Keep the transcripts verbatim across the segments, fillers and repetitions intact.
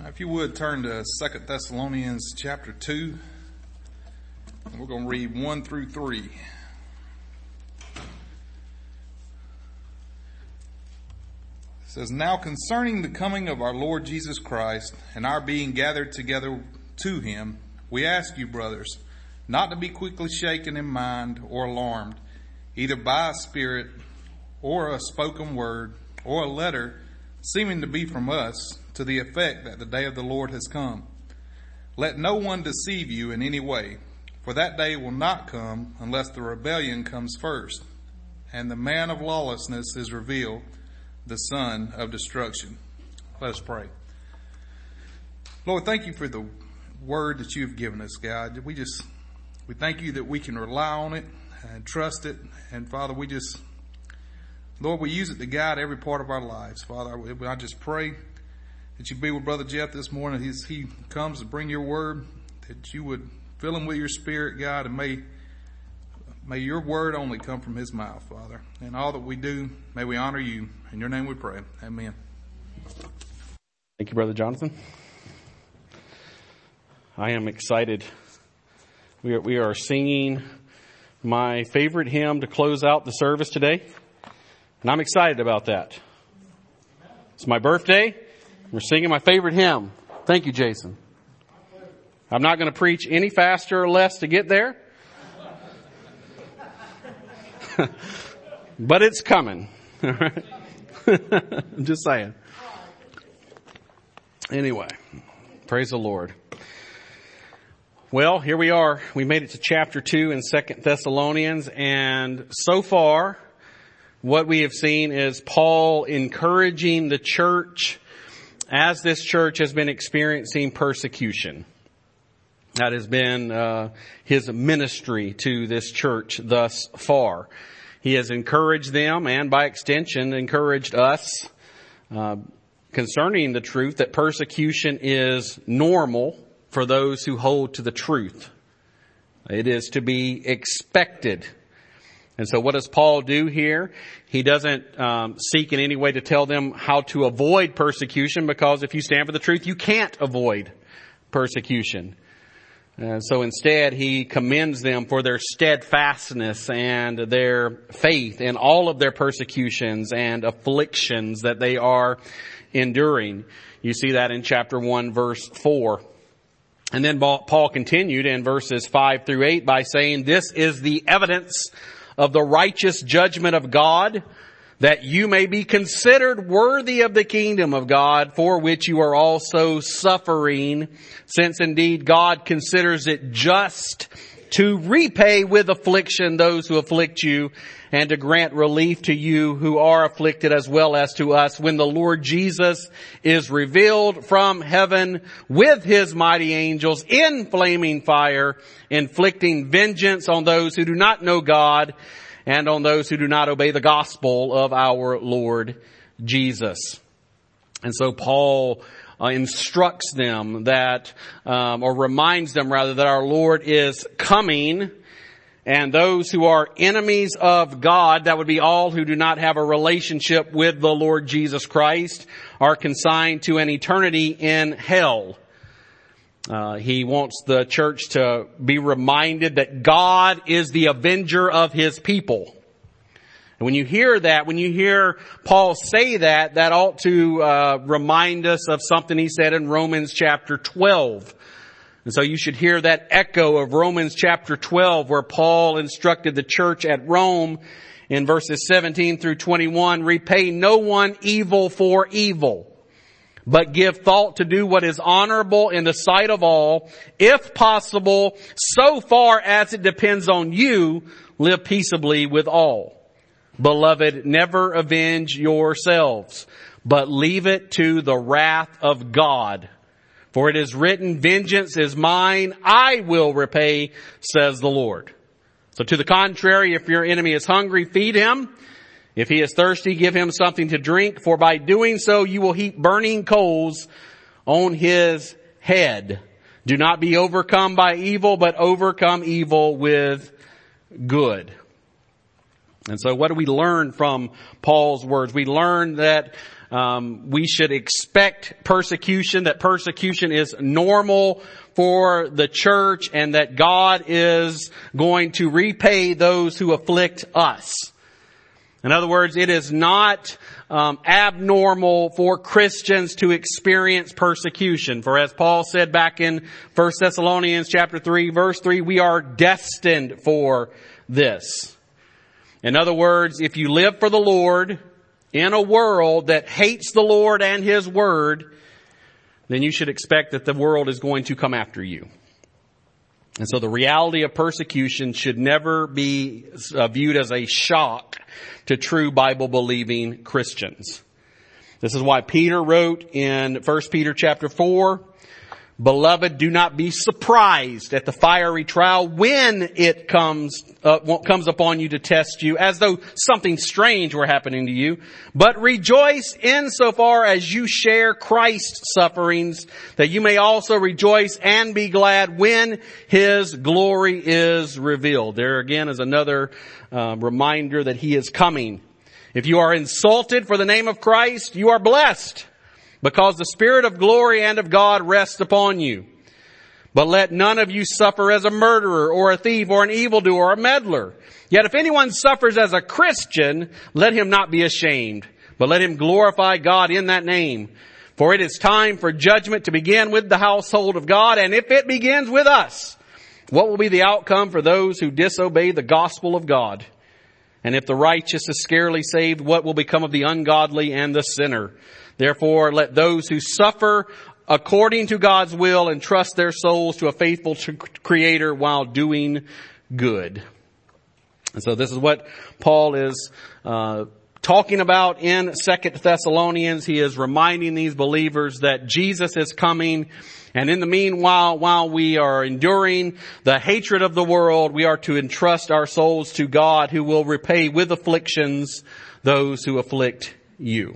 If you would turn to Second Thessalonians chapter two, and we're going to read one through three. It says, "Now concerning the coming of our Lord Jesus Christ and our being gathered together to him, we ask you, brothers, not to be quickly shaken in mind or alarmed, either by a spirit or a spoken word or a letter seeming to be from us, to the effect that the day of the Lord has come. Let no one deceive you in any way, for that day will not come unless the rebellion comes first, and the man of lawlessness is revealed, the son of destruction." Let us pray. Lord, thank you for the word that you've given us, God. We just, we thank you that we can rely on it and trust it. And Father, we just, Lord, we use it to guide every part of our lives. Father, I just pray that you be with Brother Jeff this morning as he comes to bring your word, that you would fill him with your spirit, God, and may may your word only come from his mouth, Father. And all that we do, may we honor you. In your name we pray. Amen. Thank you, Brother Jonathan. I am excited. We are, we are singing my favorite hymn to close out the service today, and I'm excited about that. It's my birthday. We're singing my favorite hymn. Thank you, Jason. I'm not going to preach any faster or less to get there. But it's coming. All right. I'm just saying. Anyway, praise the Lord. Well, here we are. We made it to chapter two in Second Thessalonians, and so far what we have seen is Paul encouraging the church as this church has been experiencing persecution. That has been uh, his ministry to this church thus far. He has encouraged them, and by extension encouraged us uh, concerning the truth that persecution is normal for those who hold to the truth. It is to be expected. And so what does Paul do here? He doesn't um, seek in any way to tell them how to avoid persecution, because if you stand for the truth, you can't avoid persecution. And so instead, he commends them for their steadfastness and their faith in all of their persecutions and afflictions that they are enduring. You see that in chapter one, verse four. And then Paul continued in verses five through eight by saying, "This is the evidence of the righteous judgment of God, that you may be considered worthy of the kingdom of God, for which you are also suffering, since indeed God considers it just to repay with affliction those who afflict you, and to grant relief to you who are afflicted as well as to us, when the Lord Jesus is revealed from heaven with his mighty angels in flaming fire, inflicting vengeance on those who do not know God and on those who do not obey the gospel of our Lord Jesus." And so Paul uh, instructs them that, um, or reminds them rather, that our Lord is coming, and those who are enemies of God, that would be all who do not have a relationship with the Lord Jesus Christ, are consigned to an eternity in hell. Uh, he wants the church to be reminded that God is the avenger of his people. And when you hear that, when you hear Paul say that, that ought to uh, remind us of something he said in Romans chapter twelve. And so you should hear that echo of Romans chapter twelve, where Paul instructed the church at Rome in verses seventeen through twenty-one, "Repay no one evil for evil, but give thought to do what is honorable in the sight of all. If possible, so far as it depends on you, live peaceably with all. Beloved, never avenge yourselves, but leave it to the wrath of God. For it is written, 'Vengeance is mine, I will repay,' says the Lord." So to the contrary, if your enemy is hungry, feed him. If he is thirsty, give him something to drink, for by doing so you will heap burning coals on his head. Do not be overcome by evil, but overcome evil with good. And so what do we learn from Paul's words? We learn that um, we should expect persecution, that persecution is normal for the church, and that God is going to repay those who afflict us. In other words, it is not um, abnormal for Christians to experience persecution. For as Paul said back in First Thessalonians chapter three, verse three, we are destined for this. In other words, if you live for the Lord in a world that hates the Lord and His Word, then you should expect that the world is going to come after you. And so the reality of persecution should never be uh, viewed as a shock to true Bible-believing Christians. This is why Peter wrote in First Peter chapter four, "Beloved, do not be surprised at the fiery trial when it comes uh, comes upon you to test you, as though something strange were happening to you. But rejoice insofar as you share Christ's sufferings, that you may also rejoice and be glad when His glory is revealed." There again is another uh, reminder that He is coming. If you are insulted for the name of Christ, you are blessed, because the Spirit of glory and of God rests upon you. But let none of you suffer as a murderer or a thief or an evildoer or a meddler. Yet if anyone suffers as a Christian, let him not be ashamed, but let him glorify God in that name. For it is time for judgment to begin with the household of God. And if it begins with us, what will be the outcome for those who disobey the gospel of God? And if the righteous is scarcely saved, what will become of the ungodly and the sinner? Therefore, let those who suffer according to God's will entrust their souls to a faithful Creator while doing good. And so this is what Paul is uh, talking about in Second Thessalonians. He is reminding these believers that Jesus is coming. And in the meanwhile, while we are enduring the hatred of the world, we are to entrust our souls to God, who will repay with afflictions those who afflict you.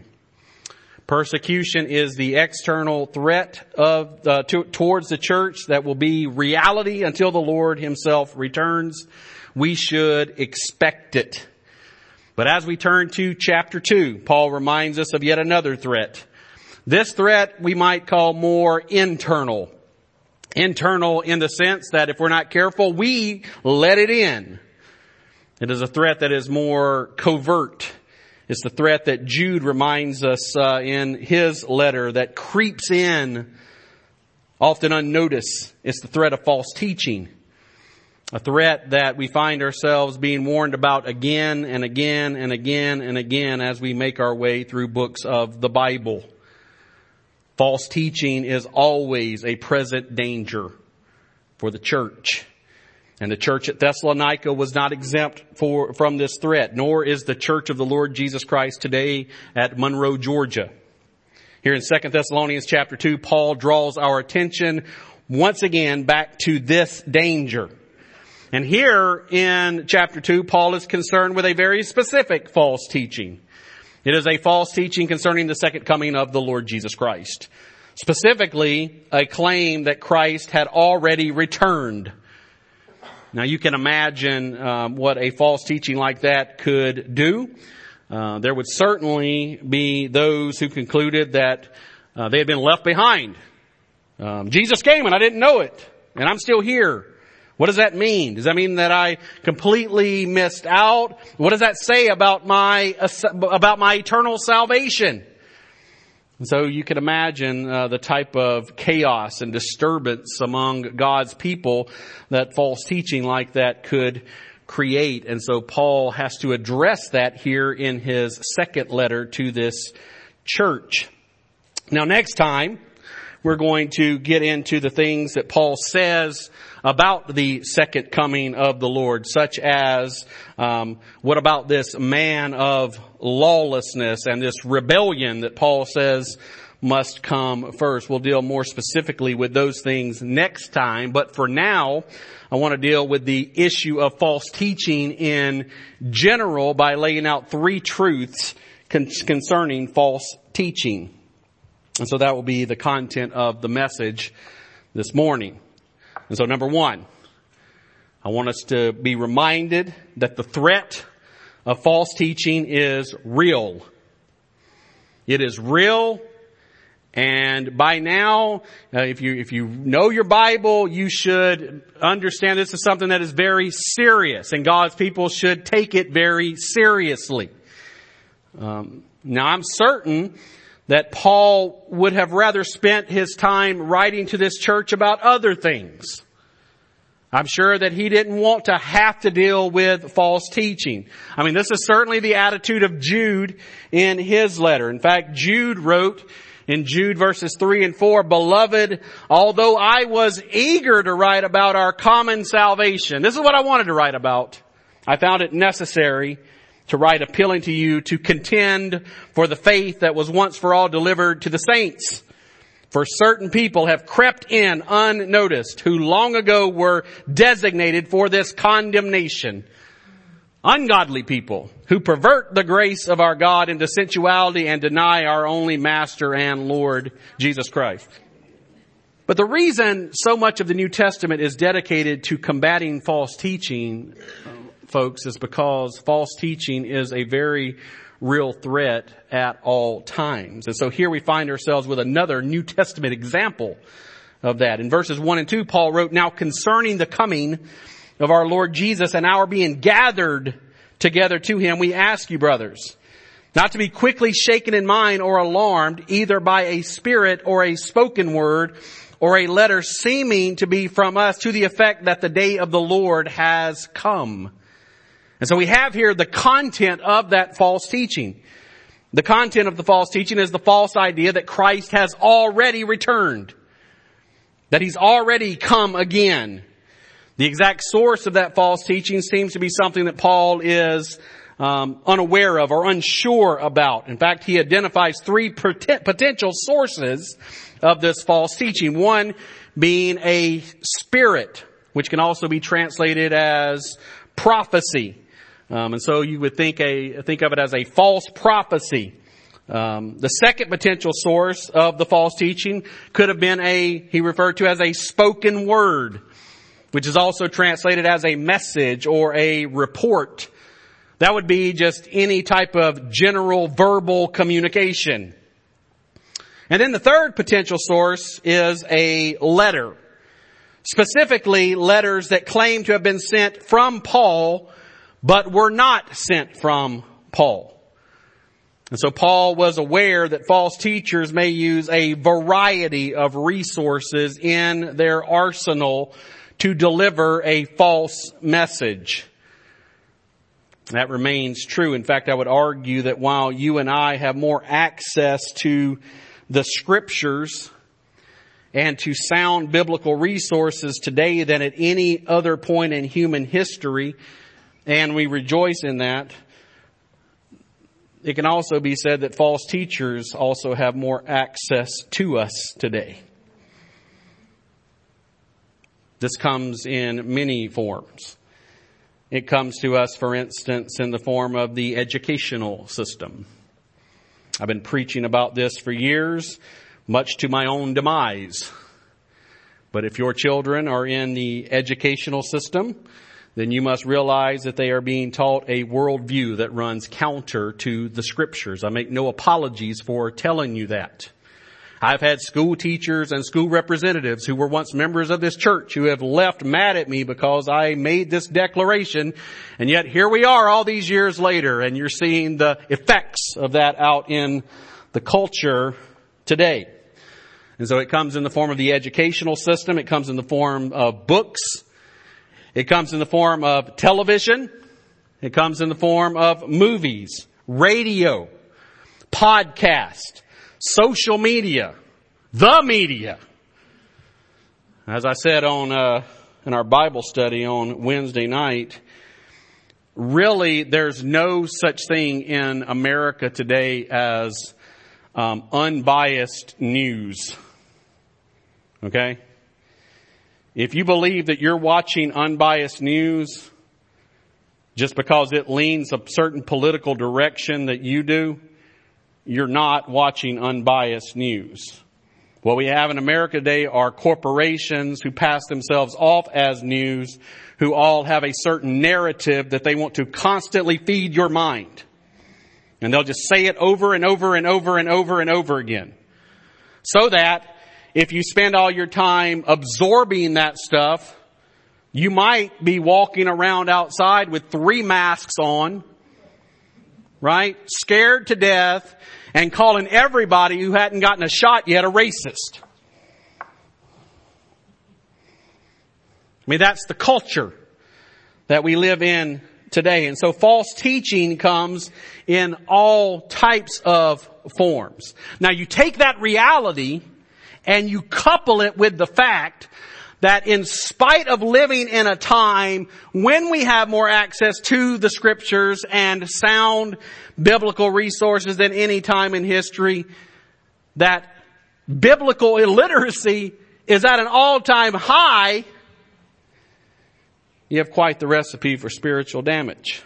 Persecution is the external threat of uh, to, towards the church that will be reality until the Lord Himself returns. We should expect it. But as we turn to chapter two, Paul reminds us of yet another threat. This threat we might call more internal. Internal in the sense that if we're not careful, we let it in. It is a threat that is more covert. It's the threat that Jude reminds us uh, in his letter that creeps in often unnoticed. It's the threat of false teaching. A threat that we find ourselves being warned about again and again and again and again as we make our way through books of the Bible. False teaching is always a present danger for the church. And the church at Thessalonica was not exempt for, from this threat, nor is the church of the Lord Jesus Christ today at Monroe, Georgia. Here in Second Thessalonians chapter two, Paul draws our attention once again back to this danger. And here in chapter two, Paul is concerned with a very specific false teaching. It is a false teaching concerning the second coming of the Lord Jesus Christ. Specifically, a claim that Christ had already returned. Now you can imagine um, what a false teaching like that could do. Uh, there would certainly be those who concluded that uh, they had been left behind. Um, Jesus came and I didn't know it, and I'm still here. What does that mean? Does that mean that I completely missed out? What does that say about my about my eternal salvation? And so you can imagine uh, the type of chaos and disturbance among God's people that false teaching like that could create. And so Paul has to address that here in his second letter to this church. Now next time, we're going to get into the things that Paul says about the second coming of the Lord, such as um, what about this man of lawlessness and this rebellion that Paul says must come first. We'll deal more specifically with those things next time. But for now, I want to deal with the issue of false teaching in general by laying out three truths con- concerning false teaching. And so that will be the content of the message this morning. And so number one, I want us to be reminded that the threat of false teaching is real. It is real. And by now, uh, if you, if you know your Bible, you should understand this is something that is very serious, and God's people should take it very seriously. Um, now I'm certain that Paul would have rather spent his time writing to this church about other things. I'm sure that he didn't want to have to deal with false teaching. I mean, this is certainly the attitude of Jude in his letter. In fact, Jude wrote in Jude verses three and four, "Beloved, although I was eager to write about our common salvation," this is what I wanted to write about, "I found it necessary to write appealing to you to contend for the faith that was once for all delivered to the saints. For certain people have crept in unnoticed, who long ago were designated for this condemnation. Ungodly people who pervert the grace of our God into sensuality and deny our only Master and Lord, Jesus Christ." But the reason so much of the New Testament is dedicated to combating false teaching, folks, is because false teaching is a very real threat at all times. And so here we find ourselves with another New Testament example of that. In verses one and two, Paul wrote, "Now concerning the coming of our Lord Jesus and our being gathered together to him, we ask you, brothers, not to be quickly shaken in mind or alarmed, either by a spirit or a spoken word or a letter seeming to be from us, to the effect that the day of the Lord has come." And so we have here the content of that false teaching. The content of the false teaching is the false idea that Christ has already returned, that he's already come again. The exact source of that false teaching seems to be something that Paul is um, unaware of or unsure about. In fact, he identifies three potential sources of this false teaching. One being a spirit, which can also be translated as prophecy. Um, and so you would think a think of it as a false prophecy. Um, the second potential source of the false teaching could have been a, he referred to as a spoken word, which is also translated as a message or a report. That would be just any type of general verbal communication. And then the third potential source is a letter. Specifically, letters that claim to have been sent from Paul, but were not sent from Paul. And so Paul was aware that false teachers may use a variety of resources in their arsenal to deliver a false message. That remains true. In fact, I would argue that while you and I have more access to the scriptures and to sound biblical resources today than at any other point in human history, and we rejoice in that, it can also be said that false teachers also have more access to us today. This comes in many forms. It comes to us, for instance, in the form of the educational system. I've been preaching about this for years, much to my own demise. But if your children are in the educational system, then you must realize that they are being taught a worldview that runs counter to the scriptures. I make no apologies for telling you that. I've had school teachers and school representatives who were once members of this church who have left mad at me because I made this declaration, and yet here we are all these years later, and you're seeing the effects of that out in the culture today. And so it comes in the form of the educational system. It comes in the form of books. It comes in the form of television. It comes in the form of movies, radio, podcast, social media, the media. As I said on uh, in our Bible study on Wednesday night, really there's no such thing in America today as um, unbiased news. Okay? If you believe that you're watching unbiased news just because it leans a certain political direction that you do, you're not watching unbiased news. What we have in America today are corporations who pass themselves off as news, who all have a certain narrative that they want to constantly feed your mind. And they'll just say it over and over and over and over and over again. So that if you spend all your time absorbing that stuff, you might be walking around outside with three masks on, right? Scared to death and calling everybody who hadn't gotten a shot yet a racist. I mean, that's the culture that we live in today. And so false teaching comes in all types of forms. Now you take that reality and you couple it with the fact that in spite of living in a time when we have more access to the scriptures and sound biblical resources than any time in history, that biblical illiteracy is at an all-time high, you have quite the recipe for spiritual damage.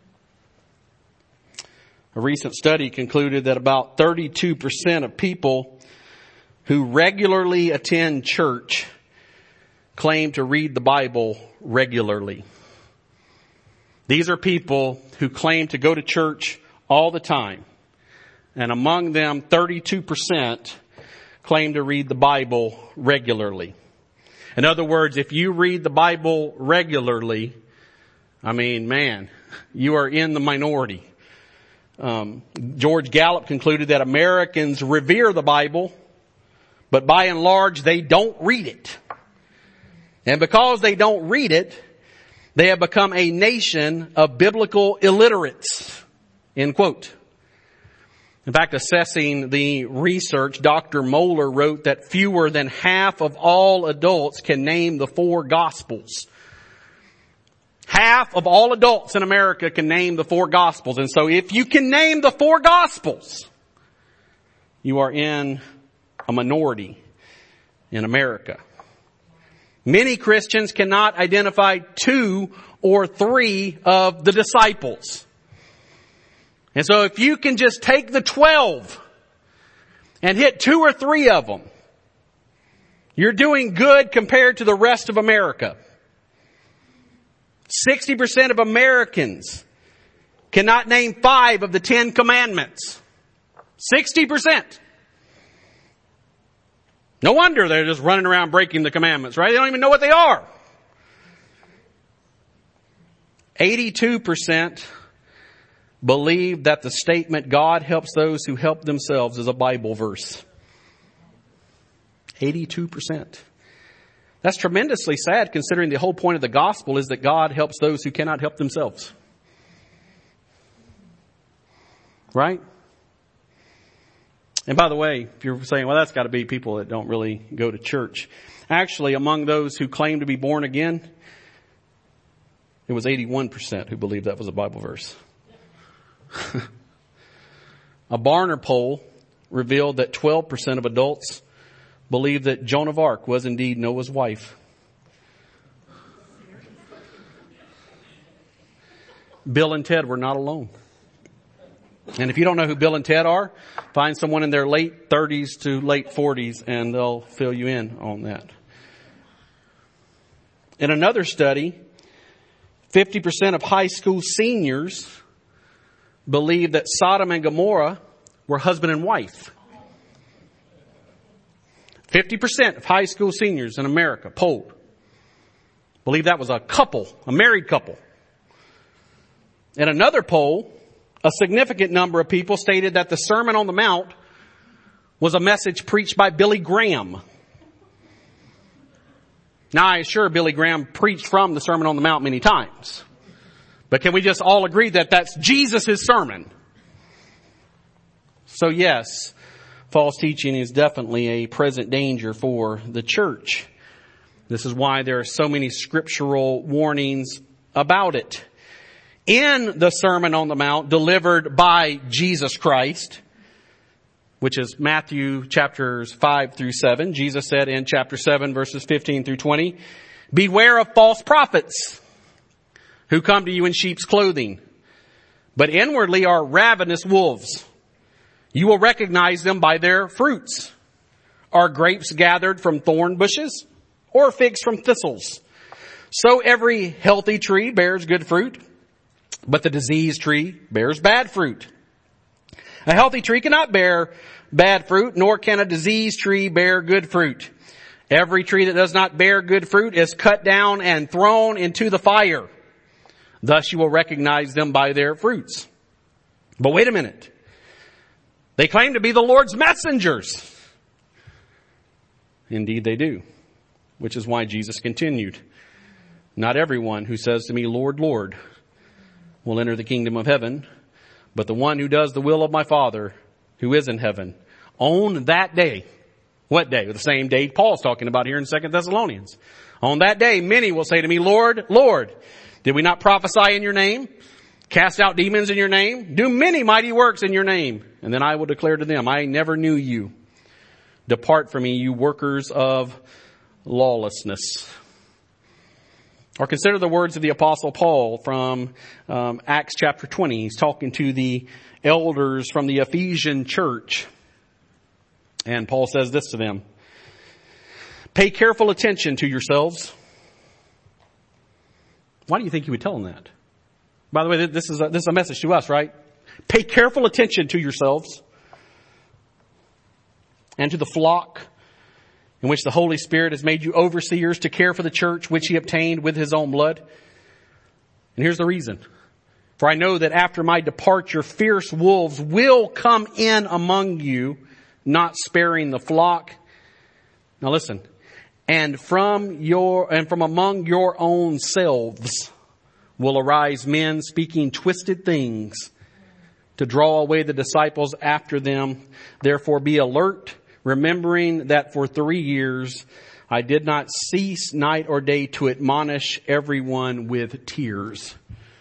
A recent study concluded that about thirty-two percent of people who regularly attend church claim to read the Bible regularly. These are people who claim to go to church all the time. And among them, thirty-two percent claim to read the Bible regularly. In other words, if you read the Bible regularly, I mean, man, you are in the minority. Um, George Gallup concluded that Americans revere the Bible, but by and large, they don't read it. And because they don't read it, they have become a nation of biblical illiterates. End quote. In fact, assessing the research, Doctor Moeller wrote that fewer than half of all adults can name the four Gospels. Half of all adults in America can name the four Gospels. And so if you can name the four Gospels, you are in a minority in America. Many Christians cannot identify two or three of the disciples. And so if you can just take the twelve and hit two or three of them, you're doing good compared to the rest of America. sixty percent of Americans cannot name five of the Ten Commandments. sixty percent. No wonder they're just running around breaking the commandments, right? They don't even know what they are. eighty-two percent believe that the statement, God helps those who help themselves, is a Bible verse. eighty-two percent. That's tremendously sad, considering the whole point of the gospel is that God helps those who cannot help themselves. Right? And by the way, if you're saying, well, that's got to be people that don't really go to church. Actually, among those who claim to be born again, it was eighty-one percent who believed that was a Bible verse. A Barna poll revealed that twelve percent of adults believe that Joan of Arc was indeed Noah's wife. Bill and Ted were not alone. And if you don't know who Bill and Ted are, find someone in their late thirties to late forties and they'll fill you in on that. In another study, fifty percent of high school seniors believe that Sodom and Gomorrah were husband and wife. fifty percent of high school seniors in America polled believe that was a couple, a married couple. In another poll, a significant number of people stated that the Sermon on the Mount was a message preached by Billy Graham. Now, I assure Billy Graham preached from the Sermon on the Mount many times. But can we just all agree that that's Jesus' sermon? So yes, false teaching is definitely a present danger for the church. This is why there are so many scriptural warnings about it. In the Sermon on the Mount delivered by Jesus Christ, which is Matthew chapters five through seven, Jesus said in chapter seven verses fifteen through twenty, beware of false prophets who come to you in sheep's clothing, but inwardly are ravenous wolves. You will recognize them by their fruits. Are grapes gathered from thorn bushes or figs from thistles? So every healthy tree bears good fruit, but the diseased tree bears bad fruit. A healthy tree cannot bear bad fruit, nor can a diseased tree bear good fruit. Every tree that does not bear good fruit is cut down and thrown into the fire. Thus you will recognize them by their fruits. But wait a minute. They claim to be the Lord's messengers. Indeed they do. Which is why Jesus continued. Not everyone who says to me, Lord, Lord, will enter the kingdom of heaven, but the one who does the will of my Father who is in heaven. On that day. What day? The same day Paul's talking about here in Second Thessalonians. On that day, many will say to me, Lord, Lord, did we not prophesy in your name? Cast out demons in your name? Do many mighty works in your name? And then I will declare to them, I never knew you. Depart from me, you workers of lawlessness. Or consider the words of the Apostle Paul from um, Acts chapter twenty. He's talking to the elders from the Ephesian church. And Paul says this to them. Pay careful attention to yourselves. Why do you think he would tell them that? By the way, this is a, this is a message to us, right? Pay careful attention to yourselves and to the flock in which the Holy Spirit has made you overseers to care for the church which he obtained with his own blood. And here's the reason. For I know that after my departure, fierce wolves will come in among you, not sparing the flock. Now listen. And from your, and from among your own selves will arise men speaking twisted things to draw away the disciples after them. Therefore be alert, remembering that for three years I did not cease night or day to admonish everyone with tears.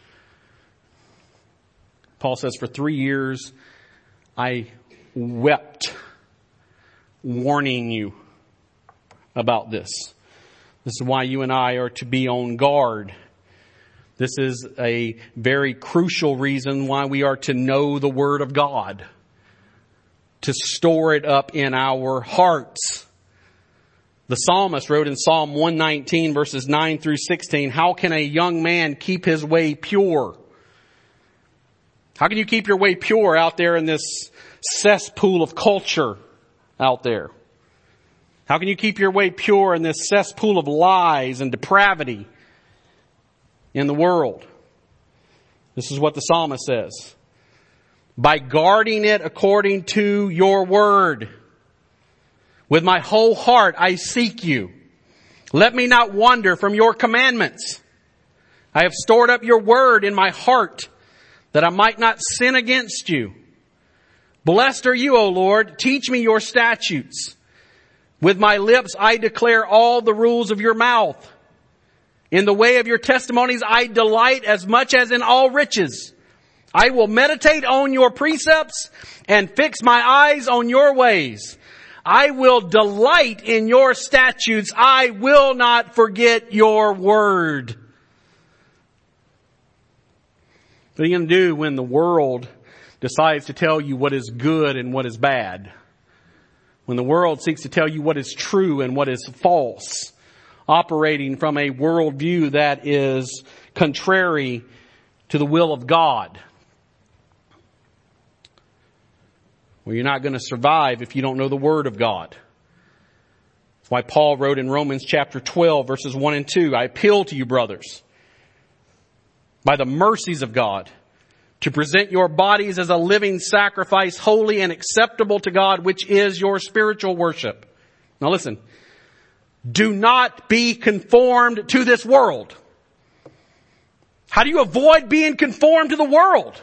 Paul says, for three years I wept, warning you about this. This is why you and I are to be on guard. This is a very crucial reason why we are to know the Word of God, to store it up in our hearts. The psalmist wrote in Psalm one nineteen verses nine through sixteen, how can a young man keep his way pure? How can you keep your way pure out there in this cesspool of culture out there? How can you keep your way pure in this cesspool of lies and depravity in the world? This is what the psalmist says. By guarding it according to your word. With my whole heart I seek you. Let me not wander from your commandments. I have stored up your word in my heart that I might not sin against you. Blessed are you, O Lord. Teach me your statutes. With my lips I declare all the rules of your mouth. In the way of your testimonies I delight as much as in all riches. I will meditate on your precepts and fix my eyes on your ways. I will delight in your statutes. I will not forget your word. What are you going to do when the world decides to tell you what is good and what is bad? When the world seeks to tell you what is true and what is false, operating from a worldview that is contrary to the will of God. Well, you're not going to survive if you don't know the Word of God. That's why Paul wrote in Romans chapter twelve verses one and two, I appeal to you, brothers, by the mercies of God, to present your bodies as a living sacrifice, holy and acceptable to God, which is your spiritual worship. Now listen, do not be conformed to this world. How do you avoid being conformed to the world?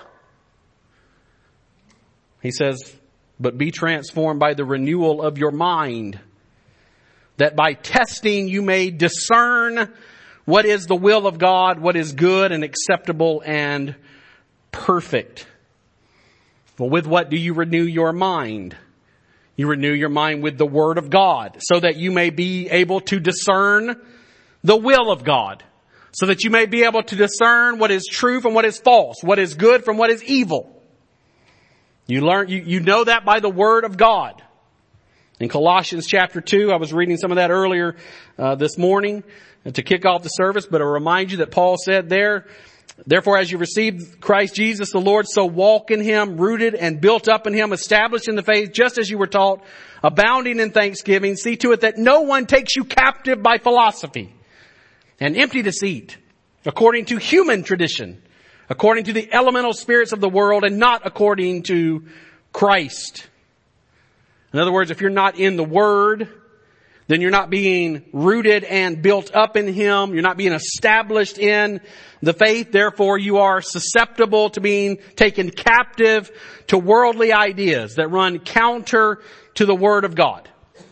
He says, but be transformed by the renewal of your mind, that by testing you may discern what is the will of God, what is good and acceptable and perfect. Well, with what do you renew your mind? You renew your mind with the Word of God, so that you may be able to discern the will of God, so that you may be able to discern what is true from what is false, what is good from what is evil. You learn, you, you know that by the Word of God. In Colossians chapter two, I was reading some of that earlier uh, this morning to kick off the service, but I'll remind you that Paul said there, therefore as you received Christ Jesus the Lord, so walk in Him, rooted and built up in Him, established in the faith, just as you were taught, abounding in thanksgiving. See to it that no one takes you captive by philosophy and empty deceit, according to human tradition, according to the elemental spirits of the world, and not according to Christ. In other words, if you're not in the Word, then you're not being rooted and built up in Him. You're not being established in the faith. Therefore, you are susceptible to being taken captive to worldly ideas that run counter to the Word of God.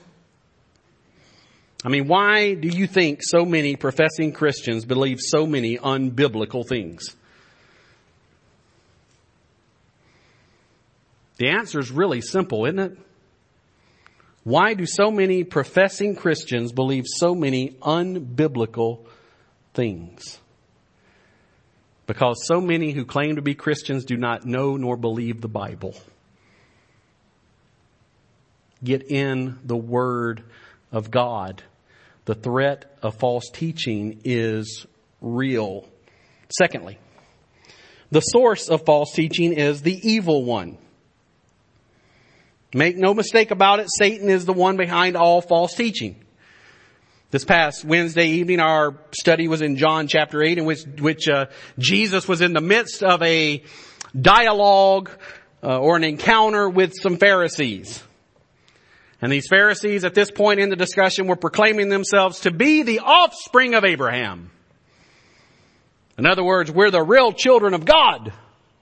I mean, why do you think so many professing Christians believe so many unbiblical things? The answer is really simple, isn't it? Why do so many professing Christians believe so many unbiblical things? Because so many who claim to be Christians do not know nor believe the Bible. Get in the Word of God. The threat of false teaching is real. Secondly, the source of false teaching is the evil one. Make no mistake about it, Satan is the one behind all false teaching. This past Wednesday evening, our study was in John chapter eight, in which, which uh, Jesus was in the midst of a dialogue uh, or an encounter with some Pharisees. And these Pharisees at this point in the discussion were proclaiming themselves to be the offspring of Abraham. In other words, we're the real children of God.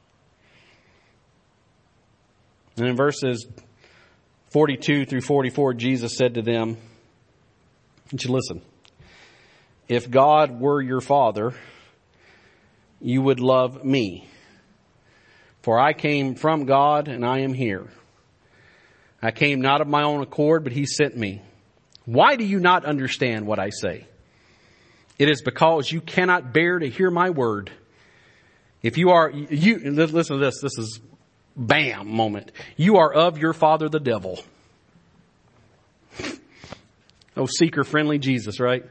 And in verses forty-two through forty-four, Jesus said to them, "Don't you listen? If God were your Father, you would love me. For I came from God and I am here. I came not of my own accord, but He sent me. Why do you not understand what I say? It is because you cannot bear to hear my word. If you are, you, listen to this, this is bam moment. You are of your father the devil." Oh, seeker-friendly Jesus, right?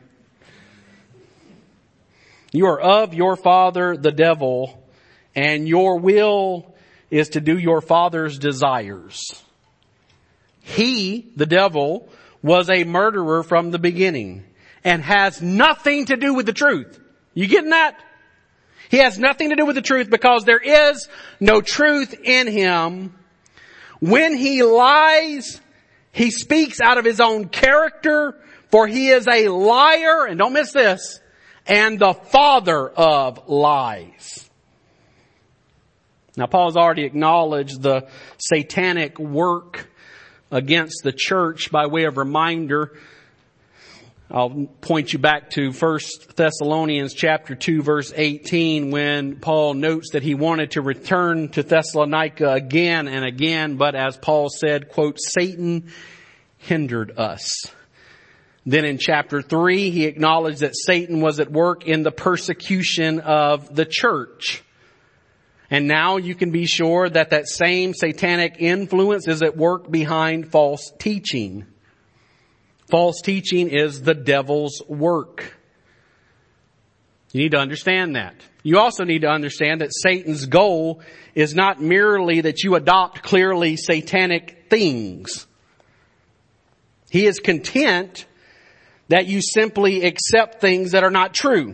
You are of your father the devil, and your will is to do your father's desires. He, the devil, was a murderer from the beginning and has nothing to do with the truth. You getting that? He has nothing to do with the truth because there is no truth in him. When he lies, he speaks out of his own character, for he is a liar, and don't miss this, and the father of lies. Now, Paul's already acknowledged the satanic work against the church by way of reminder. I'll point you back to First Thessalonians chapter two, verse eighteen, when Paul notes that he wanted to return to Thessalonica again and again, but as Paul said, quote, Satan hindered us. Then in chapter three, he acknowledged that Satan was at work in the persecution of the church. And now you can be sure that that same satanic influence is at work behind false teaching. False teaching is the devil's work. You need to understand that. You also need to understand that Satan's goal is not merely that you adopt clearly satanic things. He is content that you simply accept things that are not true.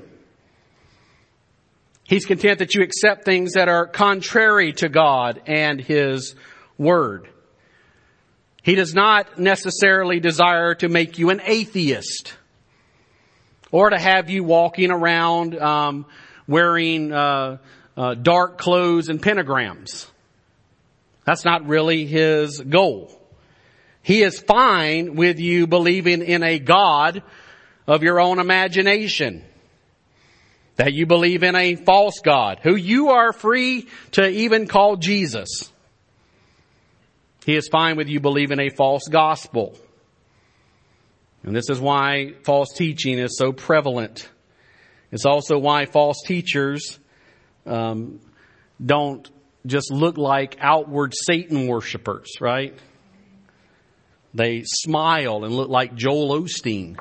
He's content that you accept things that are contrary to God and His Word. He does not necessarily desire to make you an atheist or to have you walking around um, wearing uh, uh, dark clothes and pentagrams. That's not really His goal. He is fine with you believing in a God of your own imagination. That you believe in a false God, who you are free to even call Jesus. He is fine with you believing a false gospel. And this is why false teaching is so prevalent. It's also why false teachers um, don't just look like outward Satan worshipers, right? They smile and look like Joel Osteen.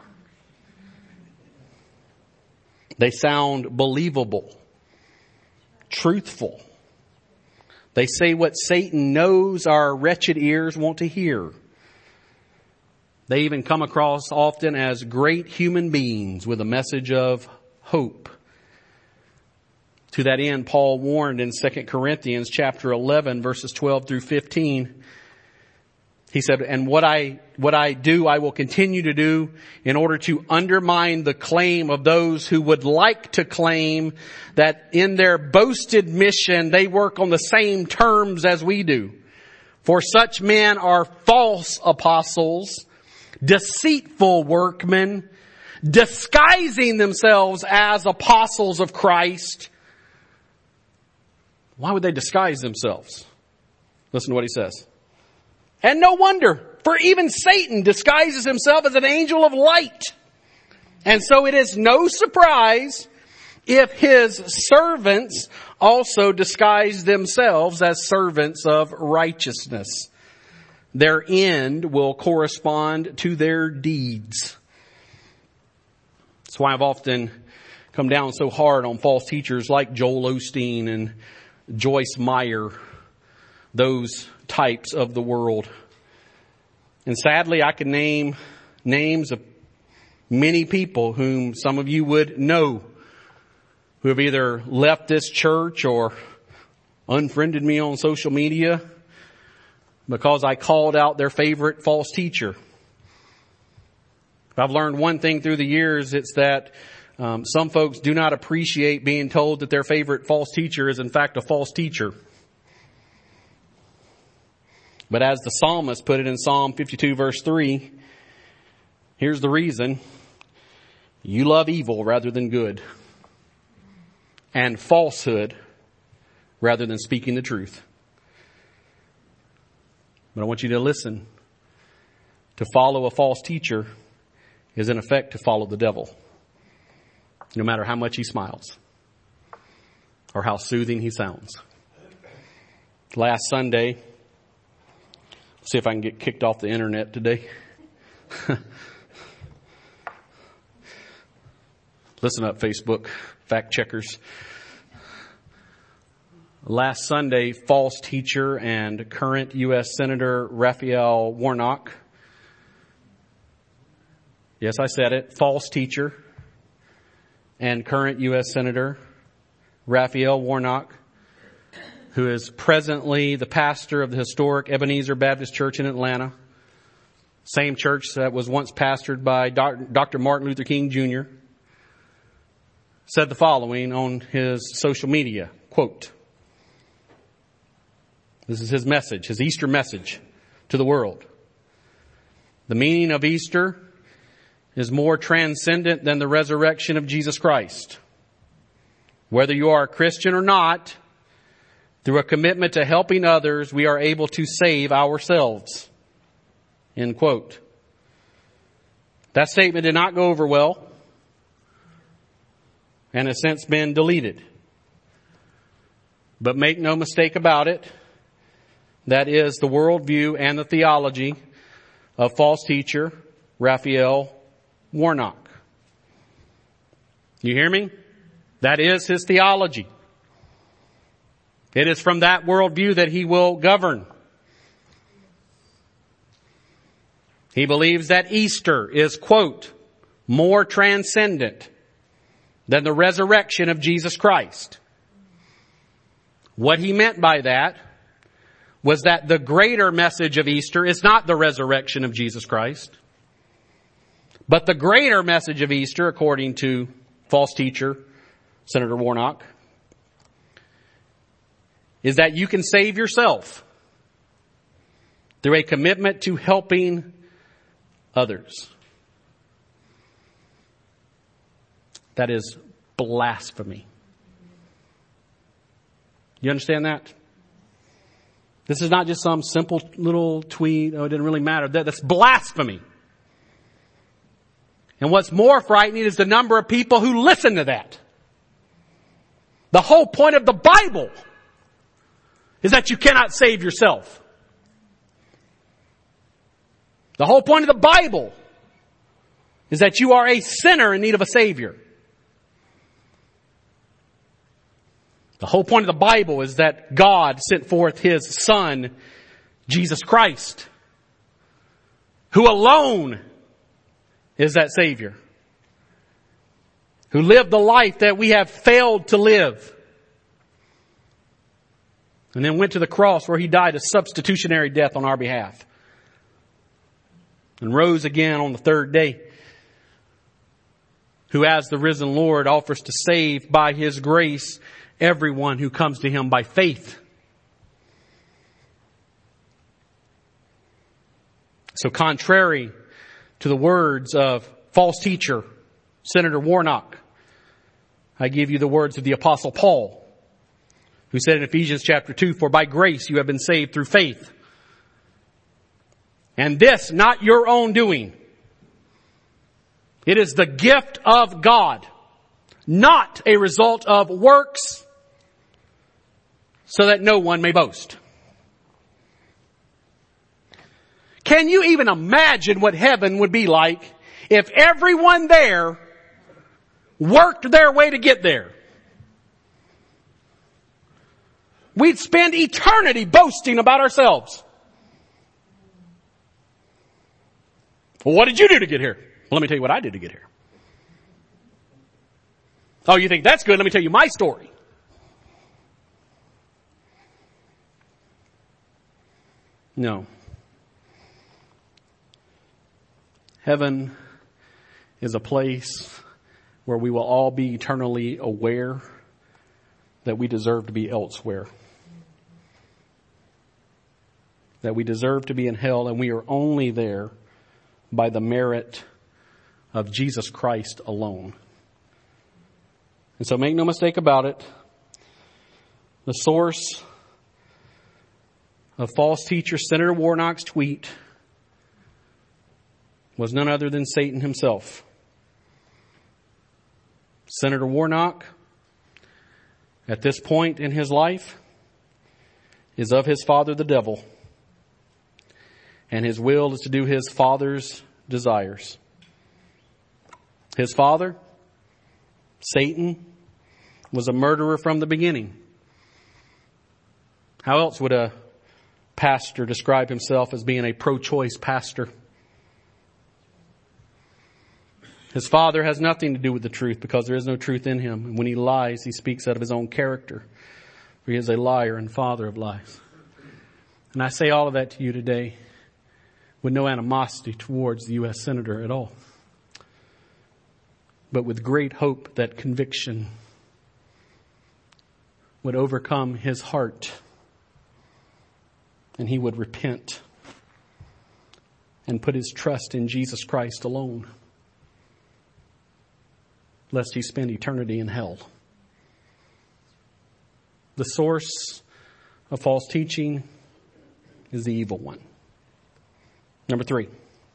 They sound believable, truthful. They say what Satan knows our wretched ears want to hear. They even come across often as great human beings with a message of hope. To that end, Paul warned in Second Corinthians chapter eleven, verses twelve through fifteen. He said, and what I, what I do, I will continue to do in order to undermine the claim of those who would like to claim that in their boasted mission, they work on the same terms as we do. For such men are false apostles, deceitful workmen, disguising themselves as apostles of Christ. Why would they disguise themselves? Listen to what he says. And no wonder, for even Satan disguises himself as an angel of light. And so it is no surprise if his servants also disguise themselves as servants of righteousness. Their end will correspond to their deeds. That's why I've often come down so hard on false teachers like Joel Osteen and Joyce Meyer, those types of the world. And sadly, I can name names of many people whom some of you would know who have either left this church or unfriended me on social media because I called out their favorite false teacher. If I've learned one thing through the years, it's that um, some folks do not appreciate being told that their favorite false teacher is in fact a false teacher. But as the psalmist put it in Psalm fifty-two verse three, here's the reason. You love evil rather than good, and falsehood rather than speaking the truth. But I want you to listen. To follow a false teacher is in effect to follow the devil. No matter how much he smiles or how soothing he sounds. Last Sunday, see if I can get kicked off the internet today. Listen up, Facebook fact checkers. Last Sunday, false teacher and current U S Senator Raphael Warnock. Yes, I said it. False teacher and current U S Senator Raphael Warnock, who is presently the pastor of the historic Ebenezer Baptist Church in Atlanta. Same church that was once pastored by Doctor Martin Luther King Junior Said the following on his social media, quote, this is his message, his Easter message to the world. The meaning of Easter is more transcendent than the resurrection of Jesus Christ. Whether you are a Christian or not, through a commitment to helping others, we are able to save ourselves. End quote. That statement did not go over well and has since been deleted. But make no mistake about it, that is the worldview and the theology of false teacher Raphael Warnock. You hear me? That is his theology. It is from that worldview that he will govern. He believes that Easter is, quote, more transcendent than the resurrection of Jesus Christ. What he meant by that was that the greater message of Easter is not the resurrection of Jesus Christ, but the greater message of Easter, according to false teacher Senator Warnock, is that you can save yourself through a commitment to helping others. That is blasphemy. You understand that? This is not just some simple little tweet. Oh, it didn't really matter. That, that's blasphemy. And what's more frightening is the number of people who listen to that. The whole point of the Bible is that you cannot save yourself. The whole point of the Bible is that you are a sinner in need of a Savior. The whole point of the Bible is that God sent forth His Son, Jesus Christ, who alone is that Savior, who lived the life that we have failed to live, and then went to the cross where He died a substitutionary death on our behalf, and rose again on the third day, who as the risen Lord offers to save by His grace everyone who comes to Him by faith. So contrary to the words of false teacher Senator Warnock, I give you the words of the Apostle Paul, who said in Ephesians chapter two, "For by grace you have been saved through faith. And this not your own doing. It is the gift of God, not a result of works, so that no one may boast." Can you even imagine what heaven would be like if everyone there worked their way to get there? We'd spend eternity boasting about ourselves. Well, what did you do to get here? Well, let me tell you what I did to get here. Oh, you think that's good? Let me tell you my story. No. Heaven is a place where we will all be eternally aware that we deserve to be elsewhere. That we deserve to be in hell, and we are only there by the merit of Jesus Christ alone. And so make no mistake about it, the source of false teacher Senator Warnock's tweet was none other than Satan himself. Senator Warnock, at this point in his life, is of his father the devil, and his will is to do his father's desires. His father, Satan, was a murderer from the beginning. How else would a pastor describe himself as being a pro-choice pastor? His father has nothing to do with the truth because there is no truth in him. And when he lies, he speaks out of his own character. For he is a liar and father of lies. And I say all of that to you today with no animosity towards the U S Senator at all, but with great hope that conviction would overcome his heart and he would repent and put his trust in Jesus Christ alone, lest he spend eternity in hell. The source of false teaching is the evil one. Number three,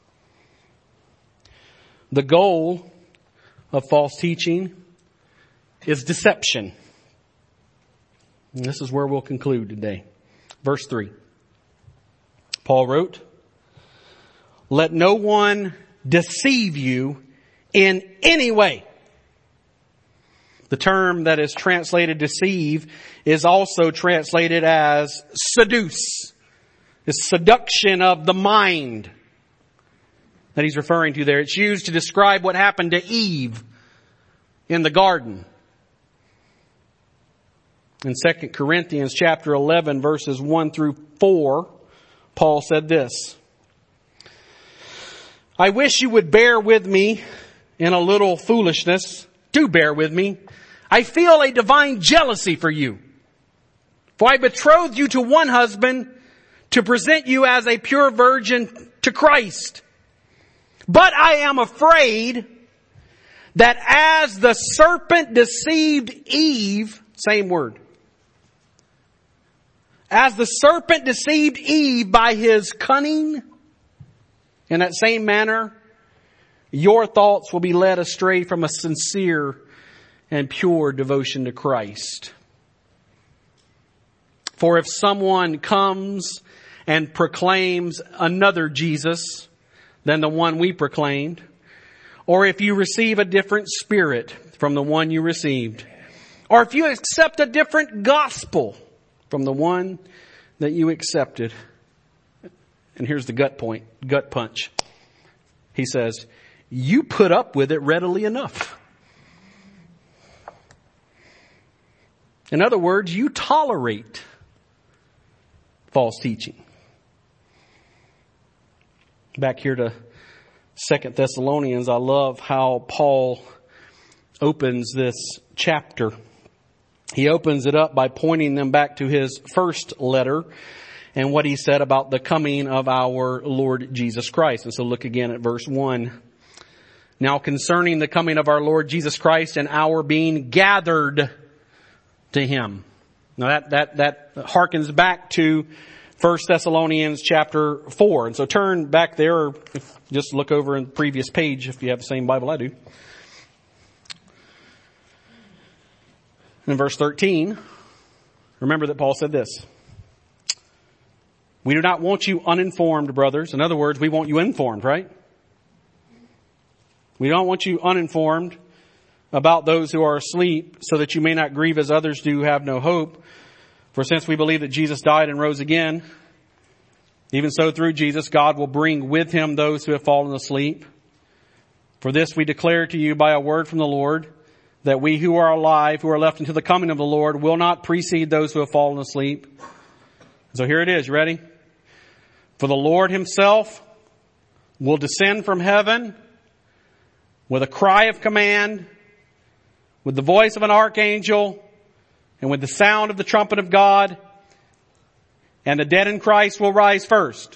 the goal of false teaching is deception. And this is where we'll conclude today. Verse three. Paul wrote, "Let no one deceive you in any way." The term that is translated deceive is also translated as seduce. It's seduction of the mind that he's referring to there. It's used to describe what happened to Eve in the garden. In Second Corinthians chapter eleven, verses one through four, Paul said this, "I wish you would bear with me in a little foolishness. Do bear with me. I feel a divine jealousy for you. For I betrothed you to one husband to present you as a pure virgin to Christ. But I am afraid that as the serpent deceived Eve," same word, "as the serpent deceived Eve by his cunning, in that same manner, your thoughts will be led astray from a sincere and pure devotion to Christ. For if someone comes and proclaims another Jesus, than the one we proclaimed, or if you receive a different spirit from the one you received, or if you accept a different gospel from the one that you accepted. And here's the gut point, gut punch. He says, you put up with it readily enough. In other words, you tolerate false teaching. Back here to Second Thessalonians, I love how Paul opens this chapter. He opens it up by pointing them back to his first letter and what he said about the coming of our Lord Jesus Christ. And so look again at verse one. Now concerning the coming of our Lord Jesus Christ and our being gathered to Him. Now that, that, that harkens back to First Thessalonians chapter four. And so turn back there, or if, just look over in the previous page if you have the same Bible I do. In verse thirteen, remember that Paul said this. We do not want you uninformed, brothers. In other words, we want you informed, right? We don't want you uninformed about those who are asleep, so that you may not grieve as others do who have no hope. For since we believe that Jesus died and rose again, even so through Jesus, God will bring with Him those who have fallen asleep. For this we declare to you by a word from the Lord, that we who are alive, who are left until the coming of the Lord, will not precede those who have fallen asleep. So here it is. You ready? For the Lord Himself will descend from heaven with a cry of command, with the voice of an archangel, and with the sound of the trumpet of God, and the dead in Christ will rise first.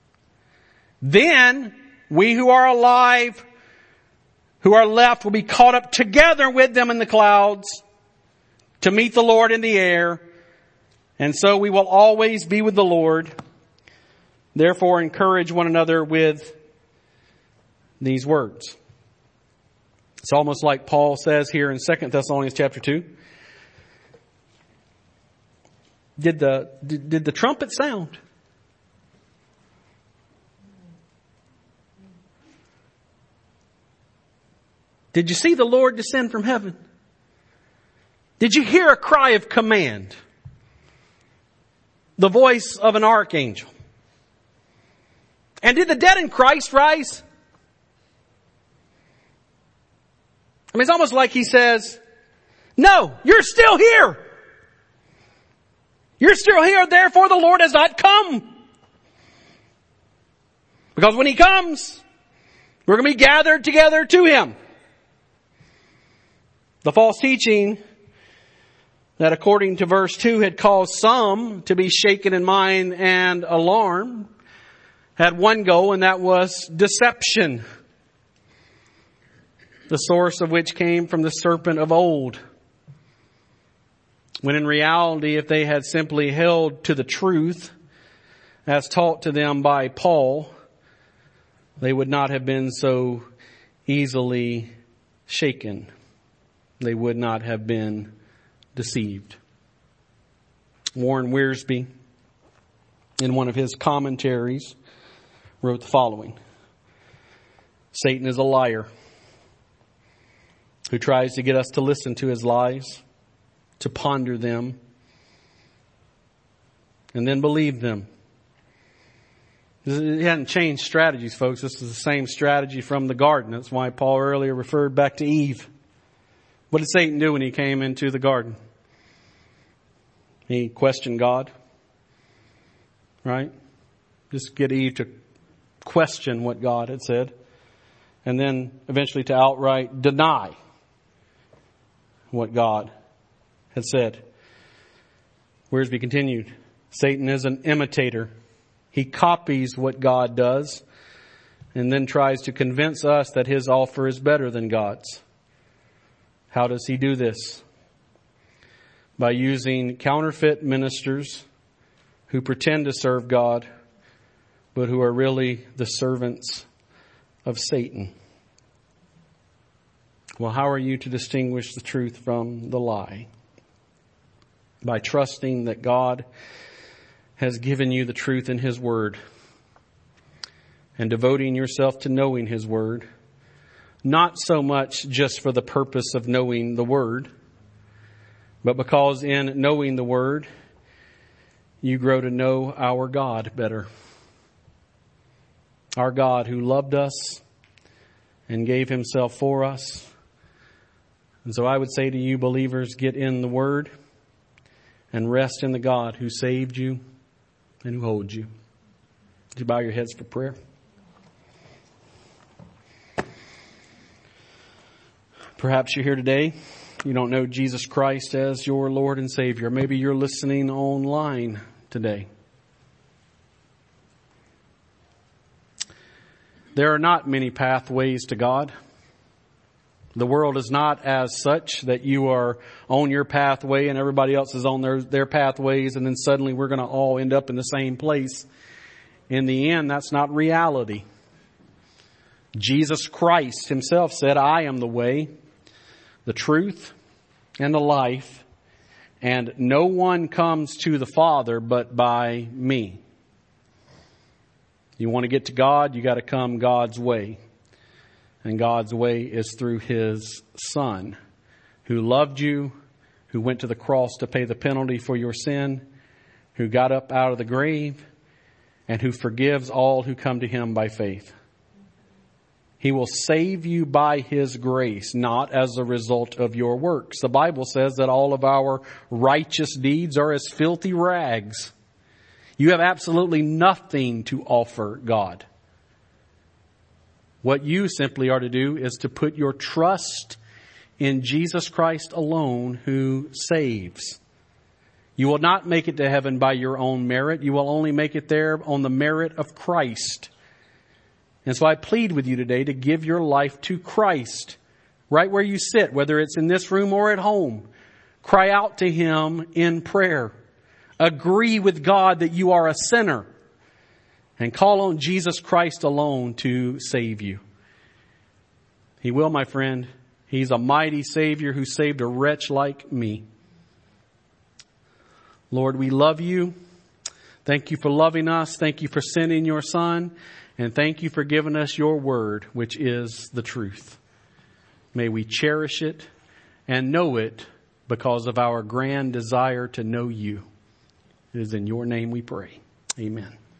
Then we who are alive, who are left, will be caught up together with them in the clouds to meet the Lord in the air. And so we will always be with the Lord. Therefore encourage one another with these words. It's almost like Paul says here in Second Thessalonians chapter two. Did the, did, did the trumpet sound? Did you see the Lord descend from heaven? Did you hear a cry of command? The voice of an archangel? And did the dead in Christ rise? I mean, it's almost like he says, no, you're still here. You're still here, therefore the Lord has not come. Because when He comes, we're going to be gathered together to Him. The false teaching that according to verse two had caused some to be shaken in mind and alarmed had one goal, and that was deception. The source of which came from the serpent of old. When in reality, if they had simply held to the truth as taught to them by Paul, they would not have been so easily shaken. They would not have been deceived. Warren Wiersbe, in one of his commentaries, wrote the following. Satan is a liar who tries to get us to listen to his lies, to ponder them, and then believe them. He hadn't changed strategies, folks. This is the same strategy from the garden. That's why Paul earlier referred back to Eve. What did Satan do when he came into the garden? He questioned God. Right? Just get Eve to question what God had said. And then eventually to outright deny what God had said. Wiersbe continued. Satan is an imitator. He copies what God does and then tries to convince us that his offer is better than God's. How does he do this? By using counterfeit ministers who pretend to serve God, but who are really the servants of Satan. Well, how are you to distinguish the truth from the lie? By trusting that God has given you the truth in His Word. and devoting yourself to knowing His Word. Not so much just for the purpose of knowing the Word, but because in knowing the Word, you grow to know our God better. Our God who loved us and gave Himself for us. And so I would say to you, believers, get in the Word and rest in the God who saved you and who holds you. Would you bow your heads for prayer? Perhaps you're here today. You don't know Jesus Christ as your Lord and Savior. Maybe you're listening online today. There are not many pathways to God. The world is not as such that you are on your pathway and everybody else is on their, their pathways, and then suddenly we're going to all end up in the same place. In the end, that's not reality. Jesus Christ Himself said, I am the way, the truth, and the life, and no one comes to the Father but by me. You want to get to God, you got to come God's way. And God's way is through His Son, who loved you, who went to the cross to pay the penalty for your sin, who got up out of the grave, and who forgives all who come to Him by faith. He will save you by His grace, not as a result of your works. The Bible says that all of our righteous deeds are as filthy rags. You have absolutely nothing to offer God. What you simply are to do is to put your trust in Jesus Christ alone, who saves. You will not make it to heaven by your own merit. You will only make it there on the merit of Christ. And so I plead with you today to give your life to Christ. Right where you sit, whether it's in this room or at home. Cry out to Him in prayer. Agree with God that you are a sinner. And call on Jesus Christ alone to save you. He will, my friend. He's a mighty Savior who saved a wretch like me. Lord, we love you. Thank you for loving us. Thank you for sending your Son. And thank you for giving us your word, which is the truth. May we cherish it and know it because of our grand desire to know you. It is in your name we pray. Amen.